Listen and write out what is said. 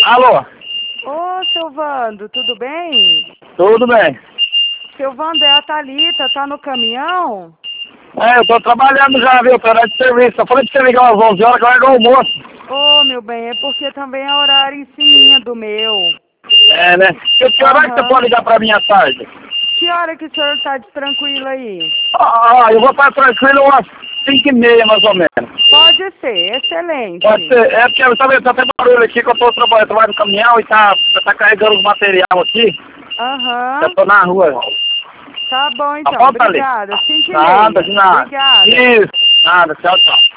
Alô? Ô, seu Vando, tudo bem? Tudo bem? Seu Vando, é a Thalita, tá no caminhão? Eu tô trabalhando já, viu? Tô de serviço. Eu falei pra você ligar às 11 horas que eu largo o almoço. Ô, meu bem, é porque também é horário em cima do meu. Né? Que hora que você pode ligar pra mim à tarde? Que hora que o senhor tá tranquilo aí? Eu vou estar tranquilo umas 5h30, mais ou menos. Pode ser, excelente. Pode ser. É porque tá vendo, tá até barulho aqui que eu tô trabalhando no caminhão e tá carregando os material aqui. Eu tô na rua. Tá bom, Tá então. bom, Thalita? Obrigada. 5h30. Nada, de nada. Obrigada. Isso. Nada. Tchau, tchau.